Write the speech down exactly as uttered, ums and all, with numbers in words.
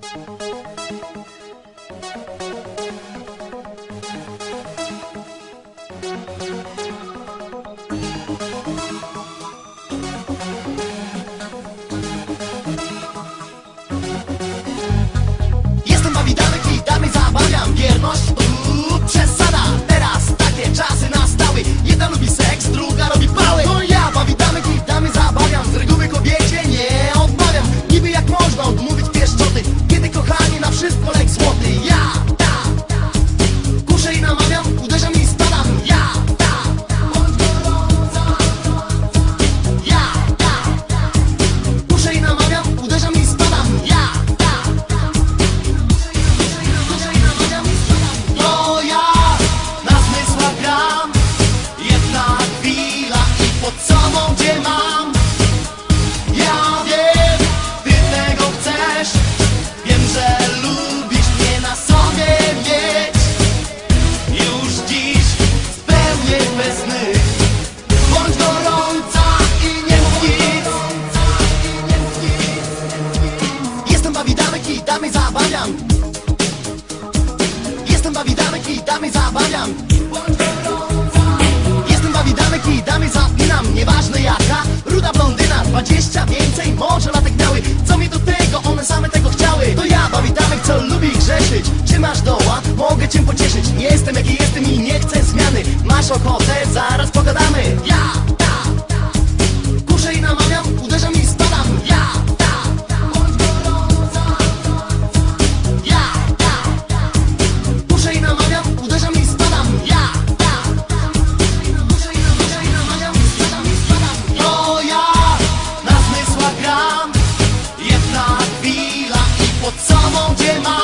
Jestem bawidanek i damy zabawiam. Wierność? Uuu, przesada. Teraz takie czasy nastały. Jedna lubi seks, druga robi pały. No ja bawidanek i damy zabawiam. Z reguły kobiecie nie odmawiam. Niby jak można odmówić pieszczoty, kiedy kochanie na wszystko lek złoty. Ja, ta, kuszę i namawiam, uderzam i spadam. Ja, ta, bądź gorąca. Ja, ta, kuszę i namawiam, uderzam i spadam. Ja, ta, to ja na zmysłach gram. Jedna chwila i pod sobą gdzie mam. Ja wiem, ty tego chcesz. Wiem, że lubisz mnie na sobie mieć. Już dziś spełnię twe sny. Bądź gorąca i nie mów nic. Jestem bawidanek i damy zabawiam. Jestem bawidanek i damy zabawiam. Jestem bawidanek i damy zapinam. Nieważne jaka, ruda blondyna, dwadzieścia więcej, może latek miały. Co mi do tego, one same tego chciały. To ja bawidanek, co lubi grzeszyć. Czy masz doła? Mogę cię pocieszyć. Nie jestem jaki jestem i nie chcę zmiany. Masz ochotę? Zaraz pogadamy. Ja, ta, kuszę i namawiam, uderzam i spadam. Ja, ta, bądź gorąca. Ja, ta, kuszę i namawiam, uderzam i spadam. Ja, ta, kuszę i namawiam, i namawiam, i spadam, i spadam. To ja na zmysłach gram. Jedna chwila i pod sobą gdzie mam.